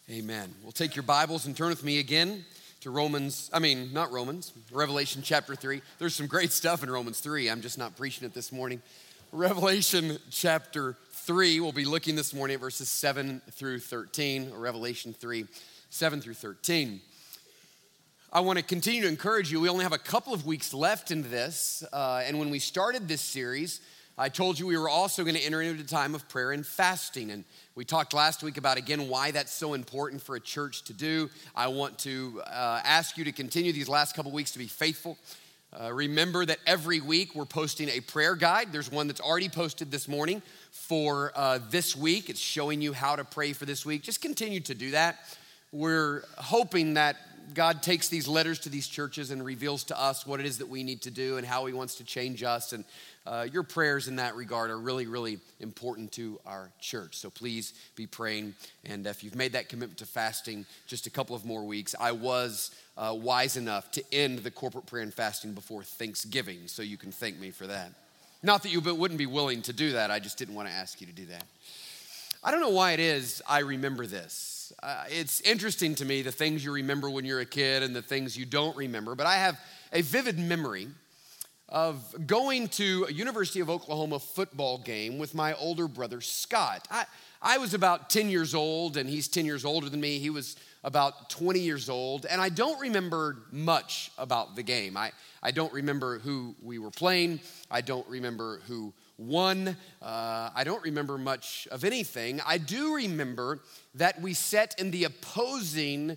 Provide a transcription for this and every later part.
Amen. We'll take your Bibles and turn with me again to Revelation chapter 3. There's some great stuff in Romans 3. I'm just not preaching it this morning. Revelation chapter 3, we'll be looking this morning at verses 7 through 13, or Revelation 3, 7 through 13. I want to continue to encourage you. We only have a couple of weeks left in this, and when we started this series, I told you we were also going to enter into a time of prayer and fasting, and we talked last week about, again, why that's so important for a church to do. I want to ask you to continue these last couple weeks to be faithful. Remember that every week we're posting a prayer guide. There's one that's already posted this morning for this week. It's showing you how to pray for this week. Just continue to do that. We're hoping that God takes these letters to these churches and reveals to us what it is that we need to do and how he wants to change us. And your prayers in that regard are really, really important to our church. So please be praying. And if you've made that commitment to fasting just a couple of more weeks, I was wise enough to end the corporate prayer and fasting before Thanksgiving. So you can thank me for that. Not that you wouldn't be willing to do that. I just didn't want to ask you to do that. I don't know why it is I remember this. It's interesting to me, the things you remember when you're a kid and the things you don't remember. But I have a vivid memory of going to a University of Oklahoma football game with my older brother, Scott. I was about 10 years old, and he's 10 years older than me. He was about 20 years old, and I don't remember much about the game. I don't remember who we were playing. I don't remember who won. I don't remember much of anything. I do remember that we sat in the opposing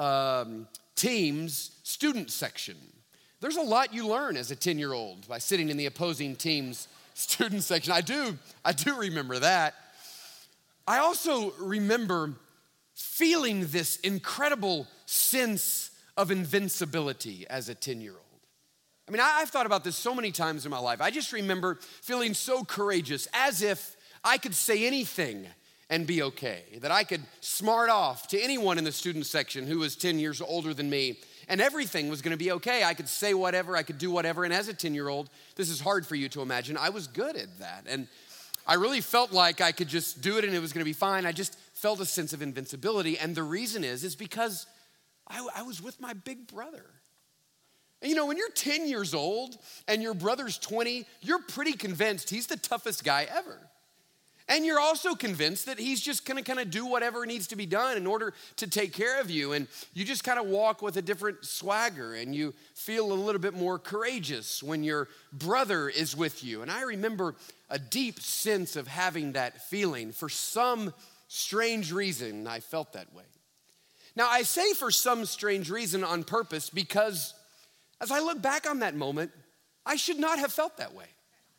team's student section. There's a lot you learn as a 10-year-old by sitting in the opposing team's student section. I do remember that. I also remember feeling this incredible sense of invincibility as a 10-year-old. I mean, I've thought about this so many times in my life. I just remember feeling so courageous, as if I could say anything and be okay, that I could smart off to anyone in the student section who was 10 years older than me, and everything was gonna be okay. I could say whatever, I could do whatever, and as a 10-year-old, this is hard for you to imagine, I was good at that. And I really felt like I could just do it and it was gonna be fine. I just felt a sense of invincibility, and the reason is because I was with my big brother. And you know, when you're 10 years old and your brother's 20, you're pretty convinced he's the toughest guy ever. And you're also convinced that he's just gonna kind of do whatever needs to be done in order to take care of you. And you just kind of walk with a different swagger, and you feel a little bit more courageous when your brother is with you. And I remember a deep sense of having that feeling. For some strange reason, I felt that way. Now, I say for some strange reason on purpose because as I look back on that moment, I should not have felt that way.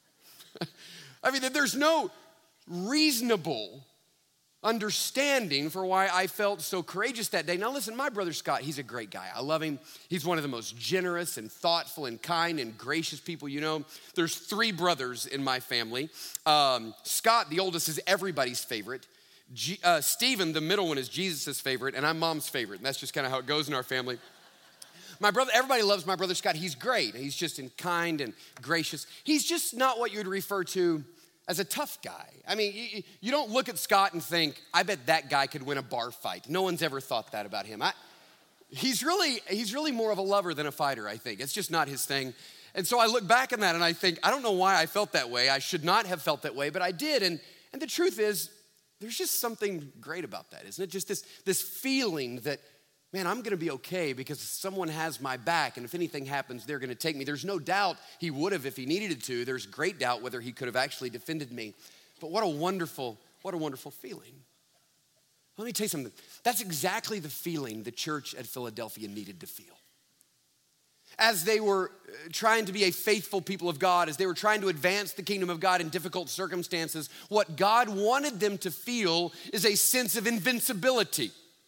I mean, there's no reasonable understanding for why I felt so courageous that day. Now listen, my brother Scott, he's a great guy. I love him. He's one of the most generous and thoughtful and kind and gracious people you know. There's 3 brothers in my family. Scott, the oldest, is everybody's favorite. Stephen, the middle one, is Jesus' favorite, and I'm mom's favorite. And that's just kind of how it goes in our family. My brother, everybody loves my brother Scott. He's great. He's just kind and gracious. He's just not what you'd refer to as a tough guy. I mean, you don't look at Scott and think, I bet that guy could win a bar fight. No one's ever thought that about him. He's really more of a lover than a fighter, I think. It's just not his thing. And so I look back on that and I think, I don't know why I felt that way. I should not have felt that way, but I did. And the truth is, there's just something great about that, isn't it? Just this feeling that, man, I'm gonna be okay because someone has my back, and if anything happens, they're gonna take me. There's no doubt he would have if he needed to. There's great doubt whether he could have actually defended me. But what a wonderful feeling. Let me tell you something. That's exactly the feeling the church at Philadelphia needed to feel. As they were trying to be a faithful people of God, as they were trying to advance the kingdom of God in difficult circumstances, what God wanted them to feel is a sense of invincibility.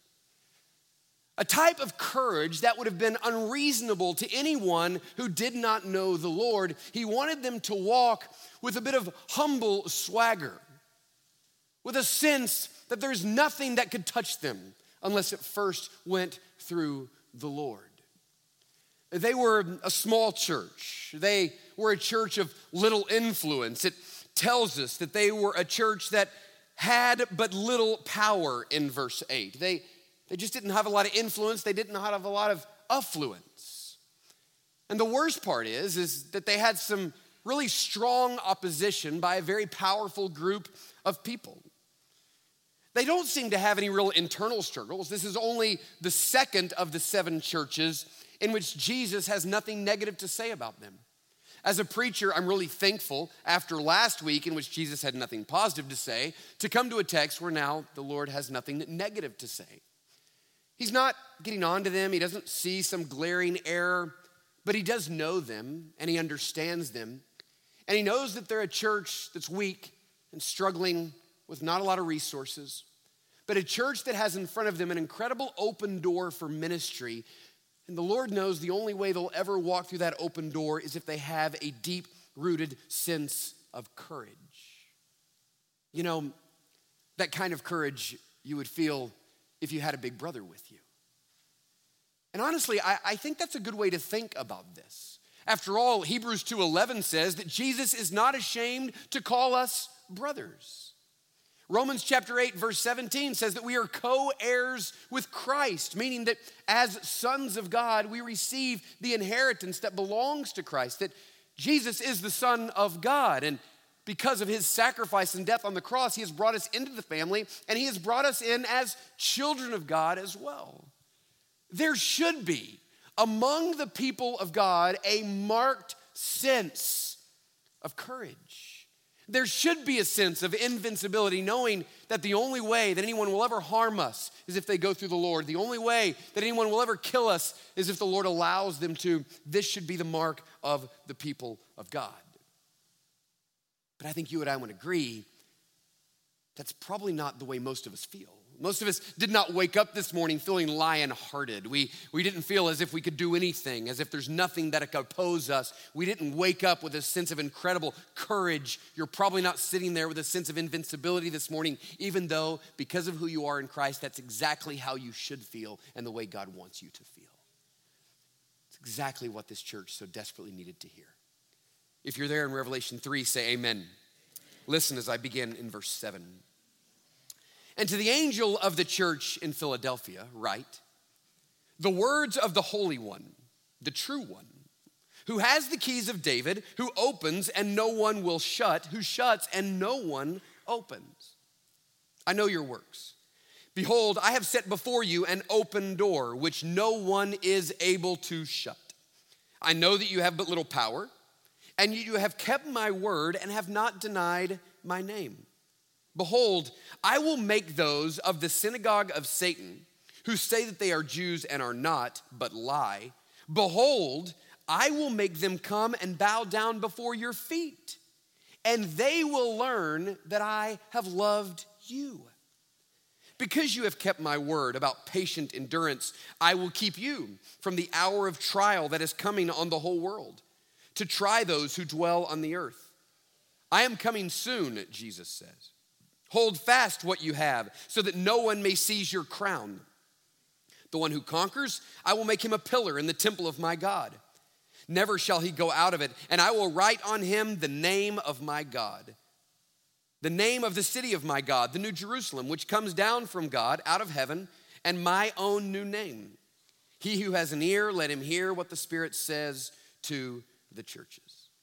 A type of courage that would have been unreasonable to anyone who did not know the Lord. He wanted them to walk with a bit of humble swagger, with a sense that there's nothing that could touch them unless it first went through the Lord. They were a small church. They were a church of little influence. It tells us that they were a church that had but little power in verse 8. They just didn't have a lot of influence. They didn't have a lot of affluence. And the worst part is that they had some really strong opposition by a very powerful group of people. They don't seem to have any real internal struggles. This is only the second of the 7 churches in which Jesus has nothing negative to say about them. As a preacher, I'm really thankful after last week in which Jesus had nothing positive to say to come to a text where now the Lord has nothing negative to say. He's not getting on to them. He doesn't see some glaring error, but he does know them and he understands them. And he knows that they're a church that's weak and struggling with not a lot of resources, but a church that has in front of them an incredible open door for ministry. And the Lord knows the only way they'll ever walk through that open door is if they have a deep-rooted sense of courage. You know, that kind of courage you would feel if you had a big brother with you. And honestly, I think that's a good way to think about this. After all, Hebrews 2:11 says that Jesus is not ashamed to call us brothers. Romans chapter 8, verse 17 says that we are co-heirs with Christ, meaning that as sons of God, we receive the inheritance that belongs to Christ, that Jesus is the Son of God. And because of his sacrifice and death on the cross, he has brought us into the family, and he has brought us in as children of God as well. There should be, among the people of God, a marked sense of courage. There should be a sense of invincibility, knowing that the only way that anyone will ever harm us is if they go through the Lord. The only way that anyone will ever kill us is if the Lord allows them to. This should be the mark of the people of God. But I think you and I would agree that's probably not the way most of us feel. Most of us did not wake up this morning feeling lion-hearted. We didn't feel as if we could do anything, as if there's nothing that could oppose us. We didn't wake up with a sense of incredible courage. You're probably not sitting there with a sense of invincibility this morning, even though because of who you are in Christ, that's exactly how you should feel and the way God wants you to feel. It's exactly what this church so desperately needed to hear. If you're there in Revelation 3, say amen. Listen as I begin in verse 7. And to the angel of the church in Philadelphia, write, the words of the Holy One, the true one, who has the keys of David, who opens and no one will shut, who shuts and no one opens. I know your works. Behold, I have set before you an open door, which no one is able to shut. I know that you have but little power, and you have kept my word and have not denied my name. Behold, I will make those of the synagogue of Satan who say that they are Jews and are not, but lie. Behold, I will make them come and bow down before your feet, and they will learn that I have loved you. Because you have kept my word about patient endurance, I will keep you from the hour of trial that is coming on the whole world, to try those who dwell on the earth. I am coming soon, Jesus says. Hold fast what you have, so that no one may seize your crown. The one who conquers, I will make him a pillar in the temple of my God. Never shall he go out of it, and I will write on him the name of my God, the name of the city of my God, the New Jerusalem, which comes down from God out of heaven, and my own new name. He who has an ear, let him hear what the Spirit says to the churches.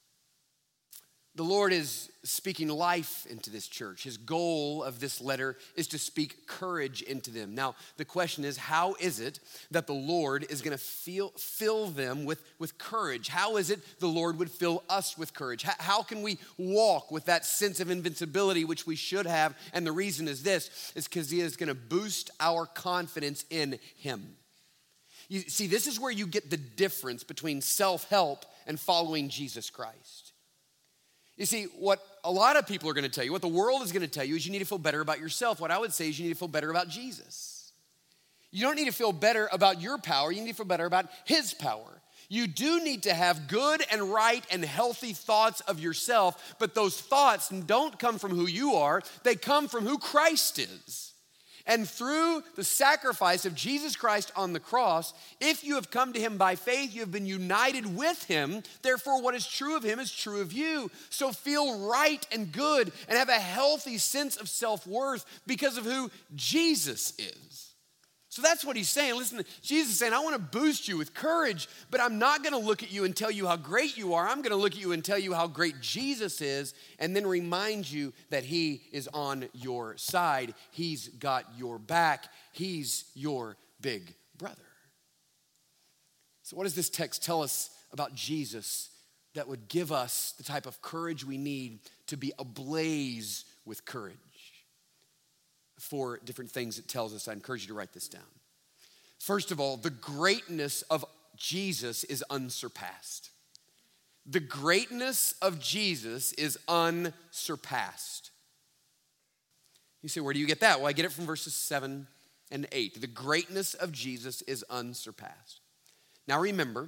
The Lord is speaking life into this church. His goal of this letter is to speak courage into them. Now, the question is, how is it that the Lord is going to fill them with courage? How is it the Lord would fill us with courage? How can we walk with that sense of invincibility which we should have? And the reason is this, is because he is going to boost our confidence in him. You see, this is where you get the difference between self-help and following Jesus Christ. You see, what a lot of people are going to tell you, what the world is going to tell you is you need to feel better about yourself. What I would say is you need to feel better about Jesus. You don't need to feel better about your power. You need to feel better about his power. You do need to have good and right and healthy thoughts of yourself, but those thoughts don't come from who you are. They come from who Christ is. And through the sacrifice of Jesus Christ on the cross, if you have come to him by faith, you have been united with him. Therefore, what is true of him is true of you. So feel right and good and have a healthy sense of self-worth because of who Jesus is. So that's what he's saying. Listen, Jesus is saying, I want to boost you with courage, but I'm not going to look at you and tell you how great you are. I'm going to look at you and tell you how great Jesus is, and then remind you that he is on your side. He's got your back. He's your big brother. So what does this text tell us about Jesus that would give us the type of courage we need to be ablaze with courage? 4 different things it tells us. I encourage you to write this down. First of all, the greatness of Jesus is unsurpassed. The greatness of Jesus is unsurpassed. You say, where do you get that? Well, I get it from verses 7 and 8. The greatness of Jesus is unsurpassed. Now remember,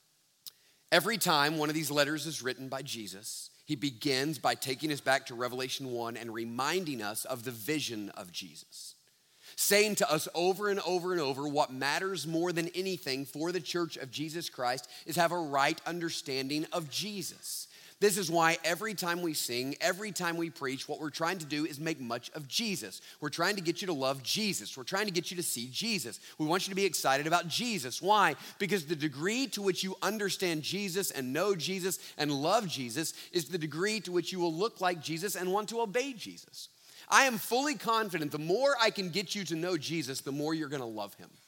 every time one of these letters is written by Jesus, he begins by taking us back to Revelation 1 and reminding us of the vision of Jesus, saying to us over and over and over, what matters more than anything for the church of Jesus Christ is have a right understanding of Jesus. This is why every time we sing, every time we preach, what we're trying to do is make much of Jesus. We're trying to get you to love Jesus. We're trying to get you to see Jesus. We want you to be excited about Jesus. Why? Because the degree to which you understand Jesus and know Jesus and love Jesus is the degree to which you will look like Jesus and want to obey Jesus. I am fully confident the more I can get you to know Jesus, the more you're going to love him.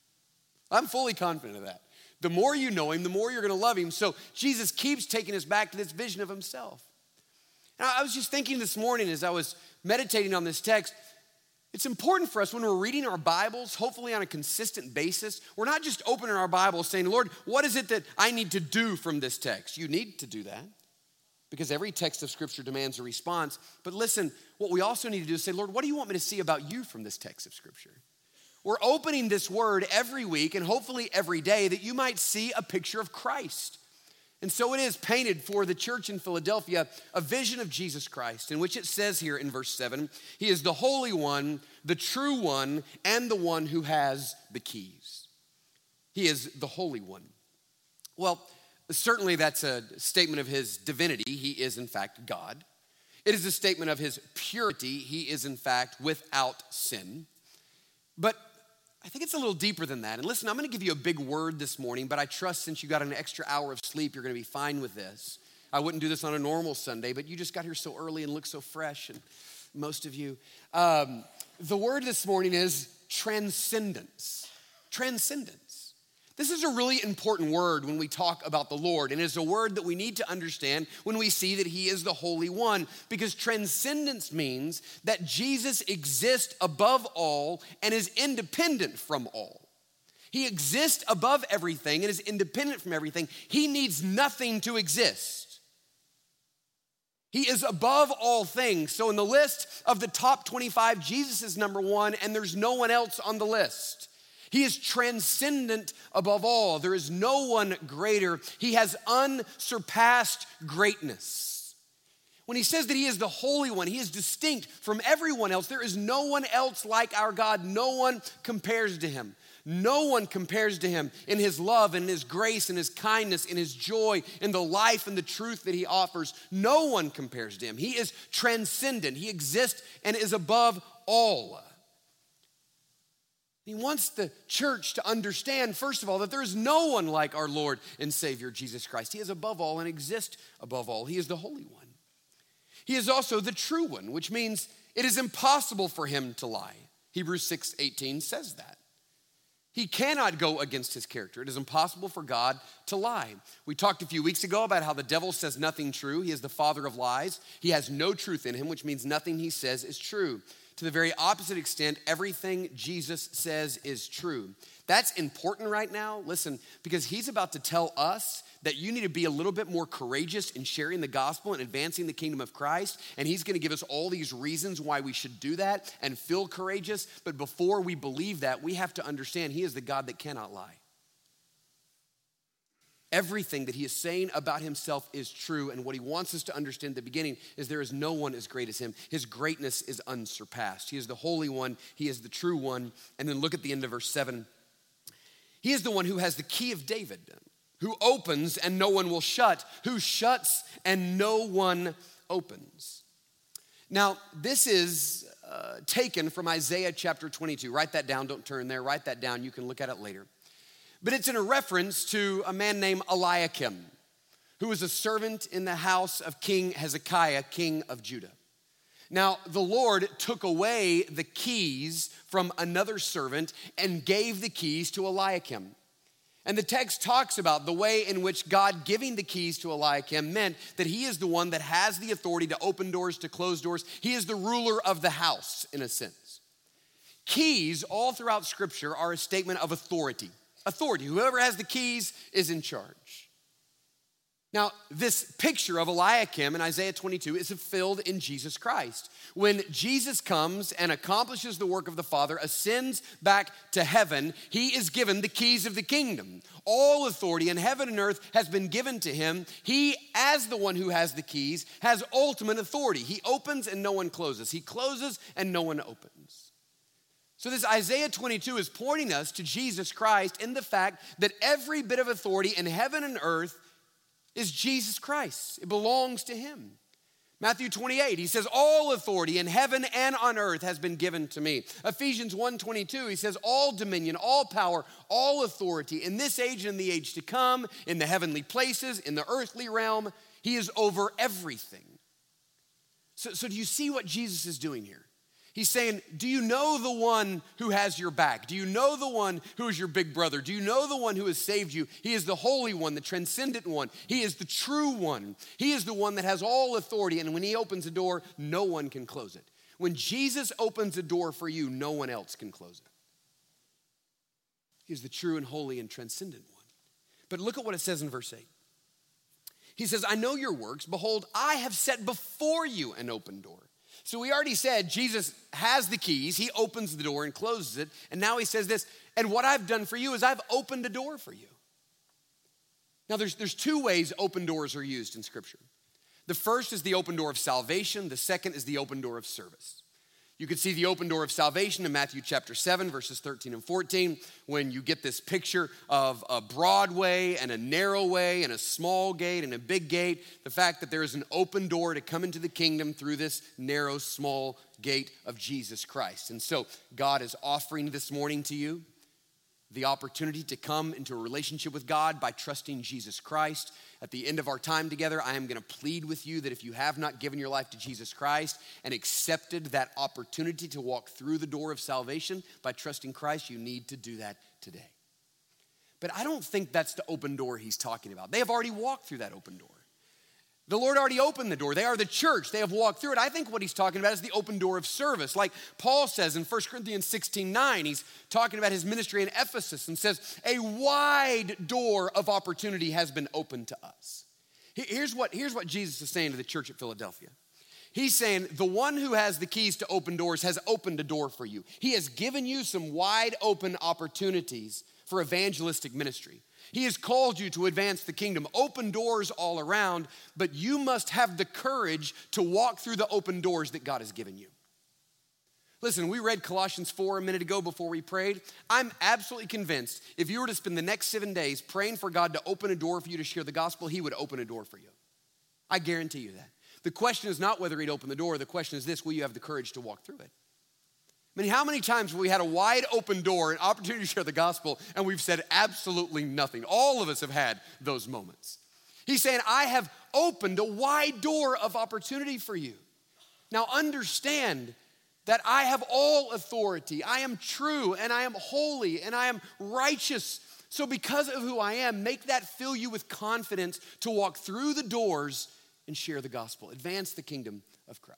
I'm fully confident of that. The more you know him, the more you're going to love him. So Jesus keeps taking us back to this vision of himself. And I was just thinking this morning as I was meditating on this text, it's important for us when we're reading our Bibles, hopefully on a consistent basis, we're not just opening our Bibles saying, Lord, what is it that I need to do from this text? You need to do that because every text of Scripture demands a response. But listen, what we also need to do is say, Lord, what do you want me to see about you from this text of Scripture? We're opening this word every week and hopefully every day that you might see a picture of Christ. And so it is painted for the church in Philadelphia, a vision of Jesus Christ, in which it says here in verse 7, he is the Holy One, the true one, and the one who has the keys. He is the Holy One. Well, certainly that's a statement of his divinity. He is in fact God. It is a statement of his purity. He is in fact without sin. But I think it's a little deeper than that. And listen, I'm going to give you a big word this morning, but I trust since you got an extra hour of sleep, you're going to be fine with this. I wouldn't do this on a normal Sunday, but you just got here so early and look so fresh, and most of you. The word this morning is transcendence. Transcendence. This is a really important word when we talk about the Lord, and it's a word that we need to understand when we see that he is the Holy One, because transcendence means that Jesus exists above all and is independent from all. He exists above everything and is independent from everything. He needs nothing to exist. He is above all things. So in the list of the top 25, Jesus is number 1, and there's no one else on the list. He is transcendent above all. There is no one greater. He has unsurpassed greatness. When he says that he is the Holy One, he is distinct from everyone else. There is no one else like our God. No one compares to him. No one compares to him in his love and his grace and his kindness, in his joy, in the life and the truth that he offers. No one compares to him. He is transcendent. He exists and is above all. He wants the church to understand, first of all, that there is no one like our Lord and Savior, Jesus Christ. He is above all and exists above all. He is the Holy One. He is also the true one, which means it is impossible for him to lie. Hebrews 6:18 says that. He cannot go against his character. It is impossible for God to lie. We talked a few weeks ago about how the devil says nothing true. He is the father of lies. He has no truth in him, which means nothing he says is true. To the very opposite extent, everything Jesus says is true. That's important right now, listen, because he's about to tell us that you need to be a little bit more courageous in sharing the gospel and advancing the kingdom of Christ. And he's going to give us all these reasons why we should do that and feel courageous. But before we believe that, we have to understand he is the God that cannot lie. Everything that he is saying about himself is true, and what he wants us to understand at the beginning is there is no one as great as him. His greatness is unsurpassed. He is the Holy One. He is the true one. And then look at the end of verse 7. He is the one who has the key of David, who opens and no one will shut, who shuts and no one opens. Now, this is taken from Isaiah chapter 22. Write that down, don't turn there, write that down, you can look at it later. But it's in a reference to a man named Eliakim, who was a servant in the house of King Hezekiah, king of Judah. Now, the Lord took away the keys from another servant and gave the keys to Eliakim. And the text talks about the way in which God giving the keys to Eliakim meant that he is the one that has the authority to open doors, to close doors. He is the ruler of the house, in a sense. Keys all throughout Scripture are a statement of authority. Authority, whoever has the keys is in charge. Now, this picture of Eliakim in Isaiah 22 is fulfilled in Jesus Christ. When Jesus comes and accomplishes the work of the Father, ascends back to heaven, he is given the keys of the kingdom. All authority in heaven and earth has been given to him. He, as the one who has the keys, has ultimate authority. He opens and no one closes. He closes and no one opens. So this Isaiah 22 is pointing us to Jesus Christ in the fact that every bit of authority in heaven and earth is Jesus Christ. It belongs to him. Matthew 28, he says, all authority in heaven and on earth has been given to me. Ephesians 1:22, he says, all dominion, all power, all authority in this age and the age to come, in the heavenly places, in the earthly realm, he is over everything. So do you see what Jesus is doing here? He's saying, do you know the one who has your back? Do you know the one who is your big brother? Do you know the one who has saved you? He is the holy one, the transcendent one. He is the true one. He is the one that has all authority, and when he opens a door, no one can close it. When Jesus opens a door for you, no one else can close it. He is the true and holy and transcendent one. But look at what it says in verse 8. He says, I know your works. Behold, I have set before you an open door. So we already said Jesus has the keys. He opens the door and closes it. And now he says this, and what I've done for you is I've opened a door for you. Now there's two ways open doors are used in Scripture. The first is the open door of salvation. The second is the open door of service. You can see the open door of salvation in Matthew chapter 7, verses 13 and 14, when you get this picture of a broad way and a narrow way and a small gate and a big gate. The fact that there is an open door to come into the kingdom through this narrow, small gate of Jesus Christ. And so God is offering this morning to you the opportunity to come into a relationship with God by trusting Jesus Christ. At the end of our time together, I am going to plead with you that if you have not given your life to Jesus Christ and accepted that opportunity to walk through the door of salvation by trusting Christ, you need to do that today. But I don't think that's the open door he's talking about. They have already walked through that open door. The Lord already opened the door. They are the church. They have walked through it. I think what he's talking about is the open door of service. Like Paul says in 1 Corinthians 16:9, he's talking about his ministry in Ephesus and says, a wide door of opportunity has been opened to us. Here's what Jesus is saying to the church at Philadelphia. He's saying the one who has the keys to open doors has opened a door for you. He has given you some wide open opportunities for evangelistic ministry. He has called you to advance the kingdom, open doors all around, but you must have the courage to walk through the open doors that God has given you. Listen, we read Colossians 4 a minute ago before we prayed. I'm absolutely convinced if you were to spend the next 7 days praying for God to open a door for you to share the gospel, he would open a door for you. I guarantee you that. The question is not whether he'd open the door. The question is this, will you have the courage to walk through it? I mean, how many times have we had a wide open door, an opportunity to share the gospel, and we've said absolutely nothing? All of us have had those moments. He's saying, I have opened a wide door of opportunity for you. Now understand that I have all authority. I am true, and I am holy, and I am righteous. So because of who I am, make that fill you with confidence to walk through the doors and share the gospel. Advance the kingdom of Christ.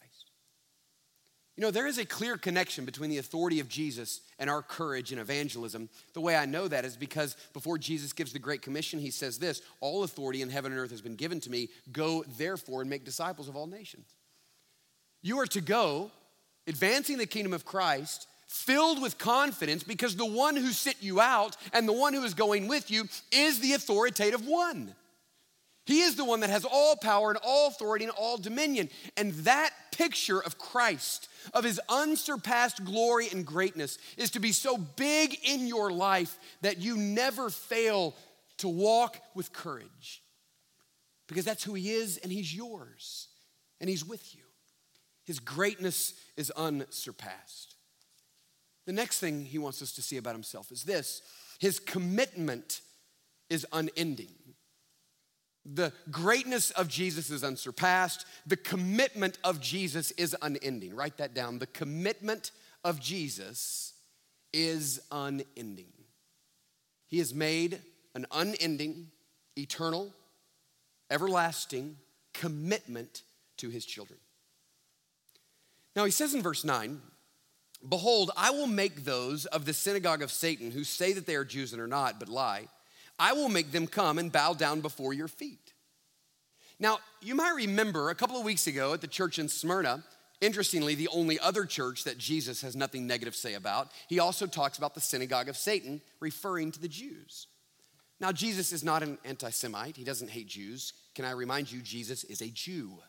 You know, there is a clear connection between the authority of Jesus and our courage in evangelism. The way I know that is because before Jesus gives the Great Commission, he says this, all authority in heaven and earth has been given to me. Go, therefore, and make disciples of all nations. You are to go, advancing the kingdom of Christ, filled with confidence because the one who sent you out and the one who is going with you is the authoritative one. He is the one that has all power and all authority and all dominion. And that picture of Christ, of his unsurpassed glory and greatness, is to be so big in your life that you never fail to walk with courage. Because that's who he is, and he's yours, and he's with you. His greatness is unsurpassed. The next thing he wants us to see about himself is this: his commitment is unending. The greatness of Jesus is unsurpassed. The commitment of Jesus is unending. Write that down. The commitment of Jesus is unending. He has made an unending, eternal, everlasting commitment to his children. Now he says in verse 9, "Behold, I will make those of the synagogue of Satan who say that they are Jews and are not, but lie. I will make them come and bow down before your feet." Now, you might remember a couple of weeks ago at the church in Smyrna, interestingly, the only other church that Jesus has nothing negative to say about, he also talks about the synagogue of Satan, referring to the Jews. Now, Jesus is not an anti-Semite. He doesn't hate Jews. Can I remind you, Jesus is a Jew.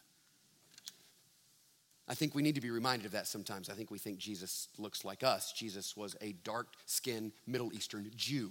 I think we need to be reminded of that sometimes. I think we think Jesus looks like us. Jesus was a dark-skinned Middle Eastern Jew.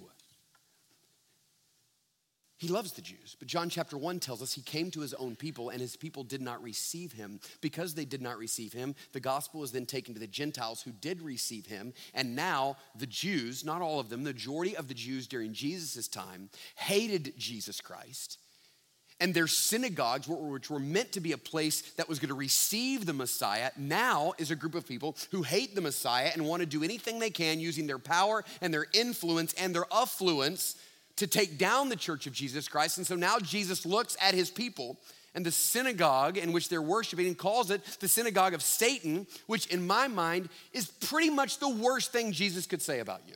He loves the Jews, but John chapter 1 tells us he came to his own people and his people did not receive him. Because they did not receive him, the gospel was then taken to the Gentiles who did receive him. And now the Jews, not all of them, the majority of the Jews during Jesus' time hated Jesus Christ. And their synagogues, which were meant to be a place that was going to receive the Messiah, now is a group of people who hate the Messiah and want to do anything they can using their power and their influence and their affluence to take down the church of Jesus Christ. And so now Jesus looks at his people and the synagogue in which they're worshiping and calls it the synagogue of Satan, which in my mind is pretty much the worst thing Jesus could say about you.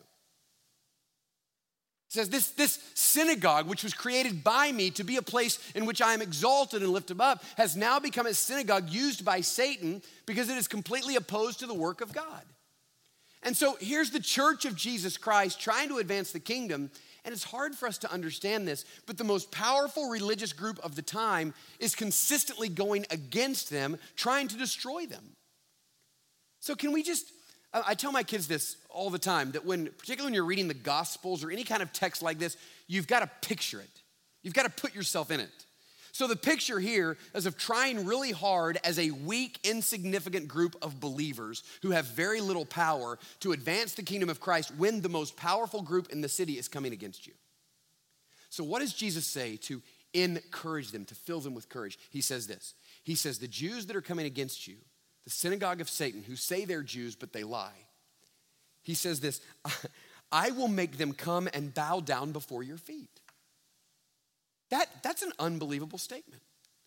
It says this synagogue, which was created by me to be a place in which I am exalted and lifted up, has now become a synagogue used by Satan because it is completely opposed to the work of God. And so here's the church of Jesus Christ trying to advance the kingdom. And it's hard for us to understand this, but the most powerful religious group of the time is consistently going against them, trying to destroy them. So can we just, I tell my kids this all the time, that particularly when you're reading the Gospels or any kind of text like this, you've got to picture it. You've got to put yourself in it. So the picture here is of trying really hard as a weak, insignificant group of believers who have very little power to advance the kingdom of Christ when the most powerful group in the city is coming against you. So what does Jesus say to encourage them, to fill them with courage? He says this. He says, the Jews that are coming against you, the synagogue of Satan, who say they're Jews but they lie. He says this, I will make them come and bow down before your feet. That's an unbelievable statement.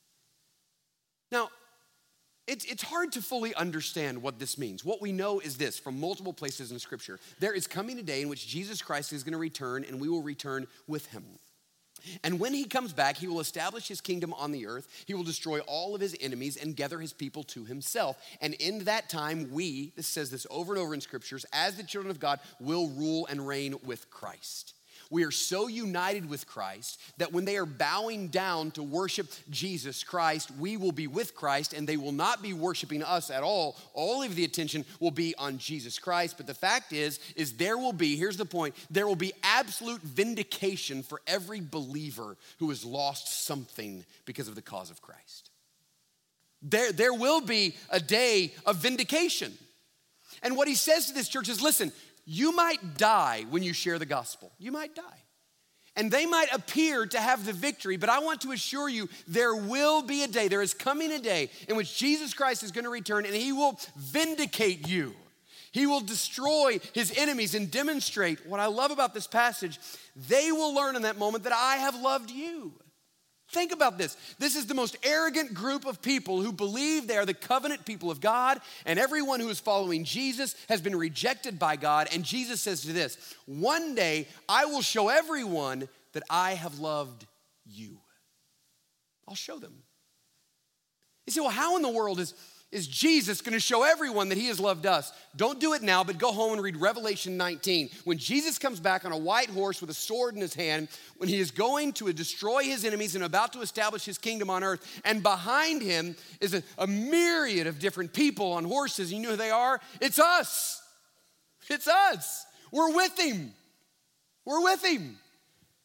Now, it's hard to fully understand what this means. What we know is this from multiple places in Scripture. There is coming a day in which Jesus Christ is going to return and we will return with him. And when he comes back, he will establish his kingdom on the earth. He will destroy all of his enemies and gather his people to himself. And in that time, this says this over and over in Scriptures, as the children of God, will rule and reign with Christ. We are so united with Christ that when they are bowing down to worship Jesus Christ, we will be with Christ and they will not be worshiping us at all. All of the attention will be on Jesus Christ. But the fact is there will be, here's the point, there will be absolute vindication for every believer who has lost something because of the cause of Christ. There will be a day of vindication. And what he says to this church is, listen, you might die when you share the gospel. You might die. And they might appear to have the victory, but I want to assure you there will be a day, there is coming a day in which Jesus Christ is going to return and he will vindicate you. He will destroy his enemies and demonstrate what I love about this passage. They will learn in that moment that I have loved you. Think about this. This is the most arrogant group of people who believe they are the covenant people of God, and everyone who is following Jesus has been rejected by God. And Jesus says to this, one day I will show everyone that I have loved you. I'll show them. You say, well, how in the world is Jesus going to show everyone that he has loved us? Don't do it now, but go home and read Revelation 19. When Jesus comes back on a white horse with a sword in his hand, when he is going to destroy his enemies and about to establish his kingdom on earth, and behind him is a myriad of different people on horses. You know who they are? It's us. It's us. We're with him. We're with him.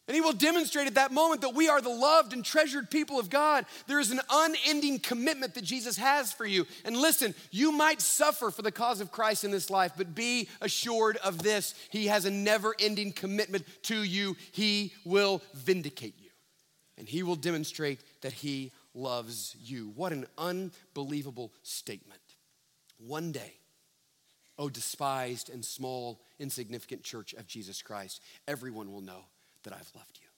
And he will demonstrate at that moment that we are the loved and treasured people of God. There is an unending commitment that Jesus has for you. And listen, you might suffer for the cause of Christ in this life, but be assured of this. He has a never-ending commitment to you. He will vindicate you. And he will demonstrate that he loves you. What an unbelievable statement. One day, oh despised and small, insignificant church of Jesus Christ, everyone will know that I've loved you.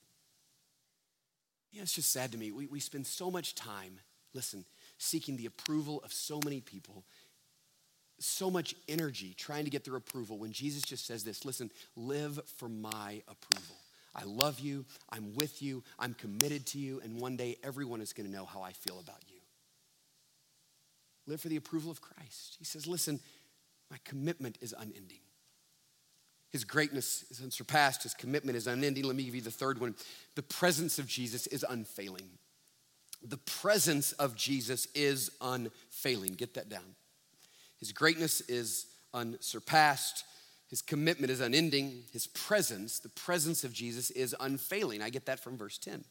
Yeah, it's just sad to me. We spend so much time, listen, seeking the approval of so many people, so much energy trying to get their approval when Jesus just says this, listen, live for my approval. I love you, I'm with you, I'm committed to you, and one day everyone is going to know how I feel about you. Live for the approval of Christ. He says, listen, my commitment is unending. His greatness is unsurpassed. His commitment is unending. Let me give you the third one. The presence of Jesus is unfailing. The presence of Jesus is unfailing. Get that down. His greatness is unsurpassed. His commitment is unending. His presence, the presence of Jesus, is unfailing. I get that from verse 10.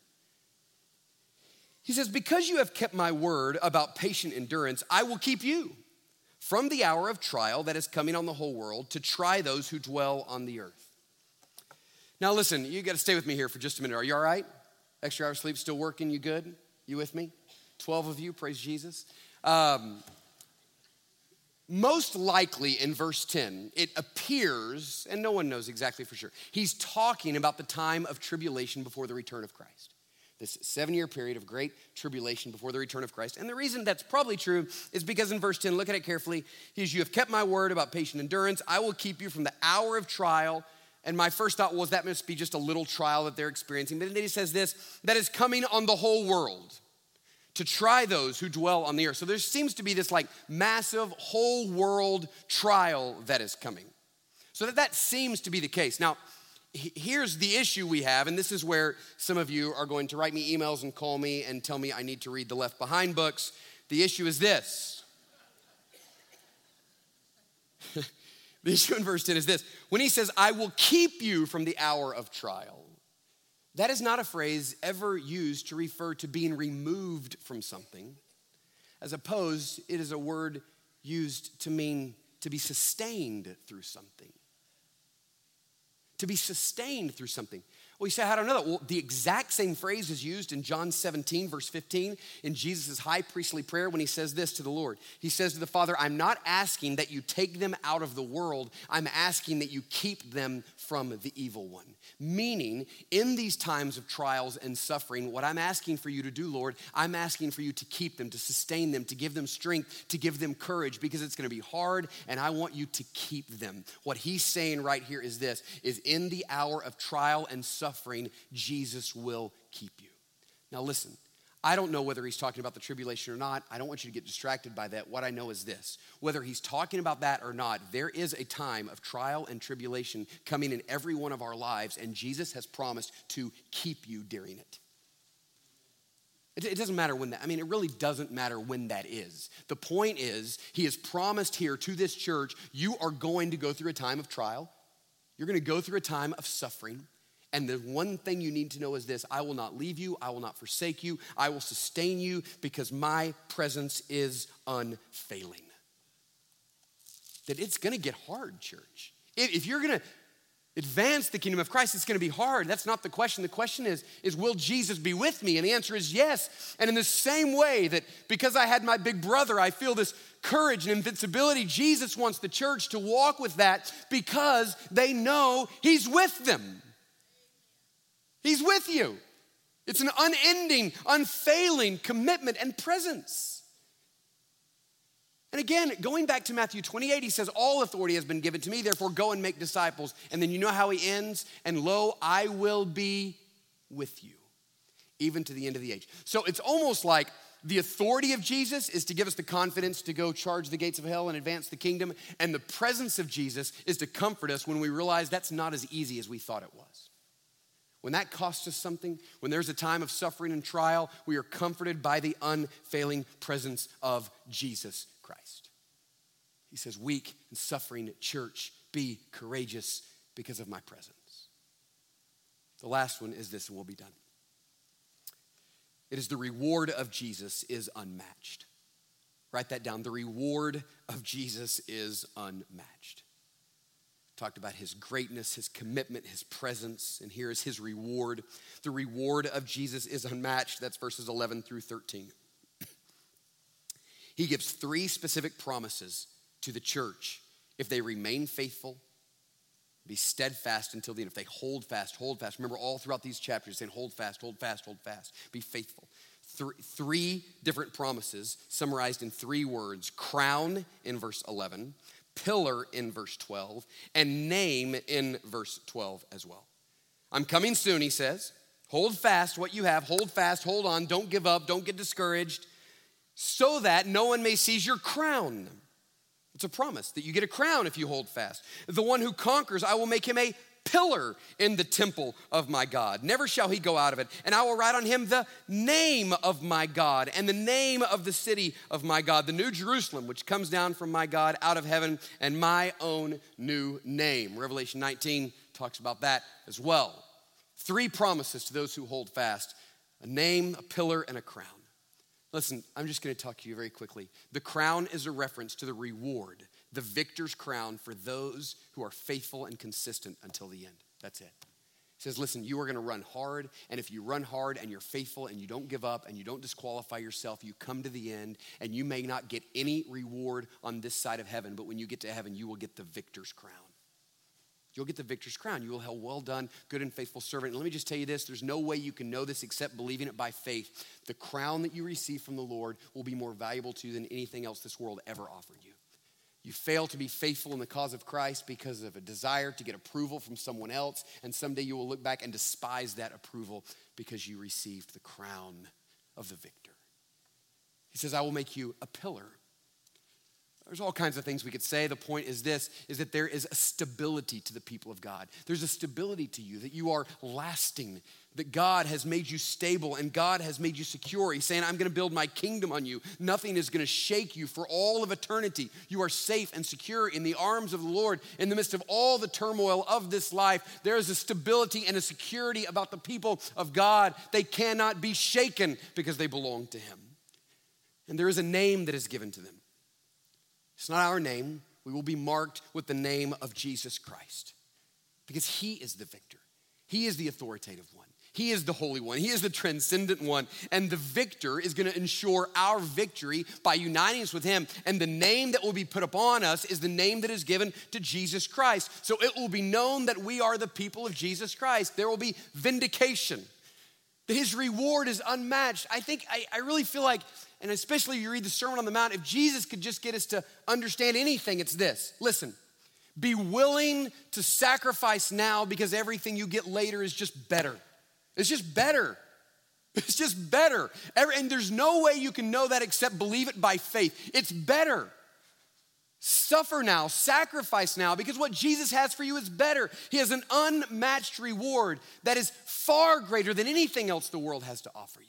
He says, because you have kept my word about patient endurance, I will keep you from the hour of trial that is coming on the whole world to try those who dwell on the earth. Now listen, you got to stay with me here for just a minute. Are you all right? Extra hour of sleep still working? You good? You with me? 12 of you, praise Jesus. Most likely in verse 10, it appears, and no one knows exactly for sure, he's talking about the time of tribulation before the return of Christ. This 7-year period of great tribulation before the return of Christ. And the reason that's probably true is because in verse 10, look at it carefully. He says, you have kept my word about patient endurance. I will keep you from the hour of trial. And my first thought was that must be just a little trial that they're experiencing. But then he says this, that is coming on the whole world to try those who dwell on the earth. So there seems to be this like massive whole world trial that is coming. So that seems to be the case. Now, here's the issue we have, and this is where some of you are going to write me emails and call me and tell me I need to read the Left Behind books. The issue is this. The issue in verse 10 is this. When he says, I will keep you from the hour of trial, that is not a phrase ever used to refer to being removed from something. As opposed, it is a word used to mean to be sustained through something. To be sustained through something. Well, you say, how do I know that? Well, the exact same phrase is used in John 17, verse 15, in Jesus' high priestly prayer when he says this to the Lord. He says to the Father, I'm not asking that you take them out of the world. I'm asking that you keep them from the evil one. Meaning, in these times of trials and suffering, what I'm asking for you to do, Lord, I'm asking for you to keep them, to sustain them, to give them strength, to give them courage, because it's going to be hard, and I want you to keep them. What he's saying right here is this, is in the hour of trial and suffering, Jesus will keep you. Now listen, I don't know whether he's talking about the tribulation or not. I don't want you to get distracted by that. What I know is this, whether he's talking about that or not, there is a time of trial and tribulation coming in every one of our lives, and Jesus has promised to keep you during it. It doesn't matter when that, it really doesn't matter when that is. The point is, he has promised here to this church, you are going to go through a time of trial. You're going to go through a time of suffering. And the one thing you need to know is this, I will not leave you, I will not forsake you, I will sustain you because my presence is unfailing. That it's gonna get hard, church. If you're gonna advance the kingdom of Christ, it's gonna be hard. That's not the question. The question is will Jesus be with me? And the answer is yes. And in the same way that because I had my big brother, I feel this courage and invincibility, Jesus wants the church to walk with that because they know he's with them. He's with you. It's an unending, unfailing commitment and presence. And again, going back to Matthew 28, he says, all authority has been given to me, therefore go and make disciples. And then you know how he ends? And lo, I will be with you, even to the end of the age. So it's almost like the authority of Jesus is to give us the confidence to go charge the gates of hell and advance the kingdom. And the presence of Jesus is to comfort us when we realize that's not as easy as we thought it was. When that costs us something, when there's a time of suffering and trial, we are comforted by the unfailing presence of Jesus Christ. He says, weak and suffering church, be courageous because of my presence. The last one is this, and we'll be done. It is the reward of Jesus is unmatched. Write that down. The reward of Jesus is unmatched. Talked about his greatness, his commitment, his presence, and here is his reward. The reward of Jesus is unmatched. That's verses 11 through 13. He gives 3 specific promises to the church if they remain faithful, be steadfast until the end. If they hold fast, hold fast. Remember, all throughout these chapters, saying hold fast, hold fast, hold fast. Be faithful. Three different promises summarized in 3 words. Crown in verse 11, pillar in verse 12, and name in verse 12 as well. I'm coming soon, he says. Hold fast what you have. Hold fast, hold on. Don't give up. Don't get discouraged. So that no one may seize your crown. It's a promise that you get a crown if you hold fast. The one who conquers, I will make him a pillar in the temple of my God. Never shall he go out of it. And I will write on him the name of my God and the name of the city of my God, the new Jerusalem, which comes down from my God out of heaven, and my own new name. Revelation 19 talks about that as well. 3 promises to those who hold fast: a name, a pillar, and a crown. Listen, I'm just going to talk to you very quickly. The crown is a reference to the reward, the victor's crown for those who are faithful and consistent until the end. That's it. It says, listen, you are going to run hard, and if you run hard and you're faithful and you don't give up and you don't disqualify yourself, you come to the end, and you may not get any reward on this side of heaven, but when you get to heaven, you will get the victor's crown. You'll get the victor's crown. You will have well done, good and faithful servant. And let me just tell you this, there's no way you can know this except believing it by faith. The crown that you receive from the Lord will be more valuable to you than anything else this world ever offered you. You fail to be faithful in the cause of Christ because of a desire to get approval from someone else, and someday you will look back and despise that approval because you received the crown of the victor. He says, I will make you a pillar. There's all kinds of things we could say. The point is this, is that there is a stability to the people of God. There's a stability to you, that you are lasting, that God has made you stable and God has made you secure. He's saying, I'm going to build my kingdom on you. Nothing is going to shake you for all of eternity. You are safe and secure in the arms of the Lord. In the midst of all the turmoil of this life, there is a stability and a security about the people of God. They cannot be shaken because they belong to him. And there is a name that is given to them. It's not our name. We will be marked with the name of Jesus Christ because he is the victor. He is the authoritative one. He is the holy one. He is the transcendent one. And the victor is going to ensure our victory by uniting us with him. And the name that will be put upon us is the name that is given to Jesus Christ. So it will be known that we are the people of Jesus Christ. There will be vindication. That his reward is unmatched. I really feel like, and especially you read the Sermon on the Mount, if Jesus could just get us to understand anything, it's this. Listen, be willing to sacrifice now because everything you get later is just better. It's just better. It's just better. And there's no way you can know that except believe it by faith. It's better. Suffer now, sacrifice now, because what Jesus has for you is better. He has an unmatched reward that is far greater than anything else the world has to offer you.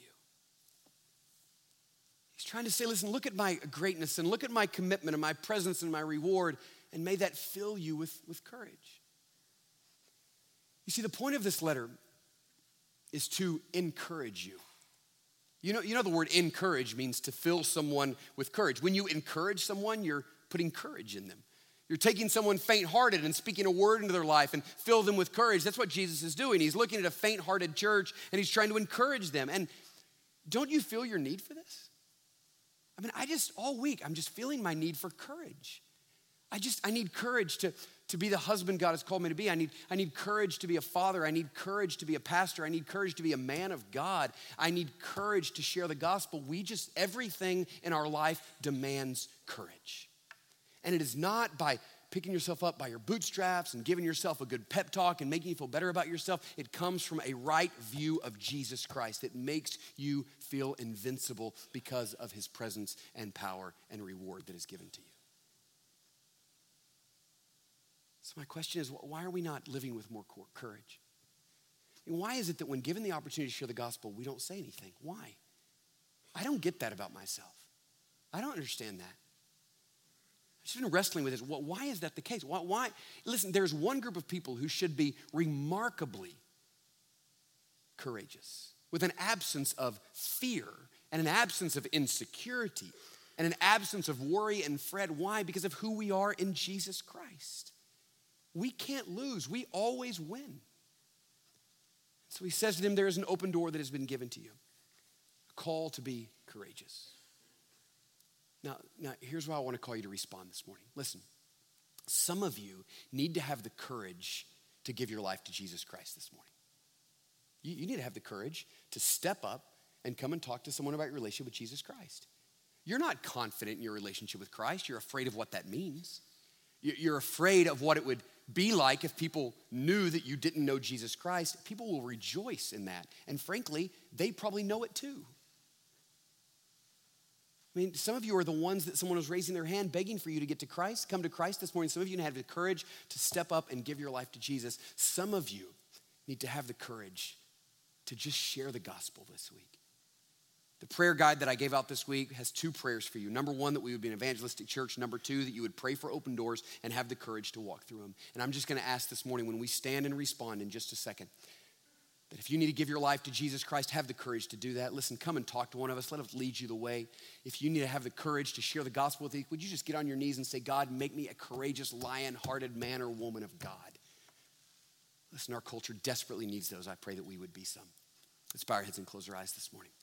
He's trying to say, listen, look at my greatness and look at my commitment and my presence and my reward, and may that fill you with courage. You see, the point of this letter is to encourage you. You know the word encourage means to fill someone with courage. When you encourage someone, you're putting courage in them. You're taking someone faint-hearted and speaking a word into their life and fill them with courage. That's what Jesus is doing. He's looking at a faint-hearted church and he's trying to encourage them. And don't you feel your need for this? I mean, all week, I'm just feeling my need for courage. I need courage to be the husband God has called me to be. I need courage to be a father. I need courage to be a pastor. I need courage to be a man of God. I need courage to share the gospel. Everything in our life demands courage. And it is not by picking yourself up by your bootstraps and giving yourself a good pep talk and making you feel better about yourself. It comes from a right view of Jesus Christ. It makes you feel invincible because of his presence and power and reward that is given to you. So my question is, why are we not living with more courage? I mean, why is it that when given the opportunity to share the gospel, we don't say anything? Why? I don't get that about myself. I don't understand that. I've just been wrestling with this. Why is that the case? Why? Listen, there's one group of people who should be remarkably courageous, with an absence of fear and an absence of insecurity and an absence of worry and fret. Why? Because of who we are in Jesus Christ. We can't lose. We always win. So he says to them, there is an open door that has been given to you, a call to be courageous. Now, here's why I want to call you to respond this morning. Listen, some of you need to have the courage to give your life to Jesus Christ this morning. You need to have the courage to step up and come and talk to someone about your relationship with Jesus Christ. You're not confident in your relationship with Christ. You're afraid of what that means. You're afraid of what it would be like if people knew that you didn't know Jesus Christ. People will rejoice in that. And frankly, they probably know it too. I mean, some of you are the ones that someone was raising their hand begging for you to get to Christ, come to Christ this morning. Some of you have the courage to step up and give your life to Jesus. Some of you need to have the courage to just share the gospel this week. The prayer guide that I gave out this week has 2 prayers for you. Number 1, that we would be an evangelistic church. Number 2, that you would pray for open doors and have the courage to walk through them. And I'm just going to ask this morning when we stand and respond in just a second, that if you need to give your life to Jesus Christ, have the courage to do that. Listen, come and talk to one of us. Let us lead you the way. If you need to have the courage to share the gospel with you, would you just get on your knees and say, God, make me a courageous, lion-hearted man or woman of God. Listen, our culture desperately needs those. I pray that we would be some. Let's bow our heads and close our eyes this morning.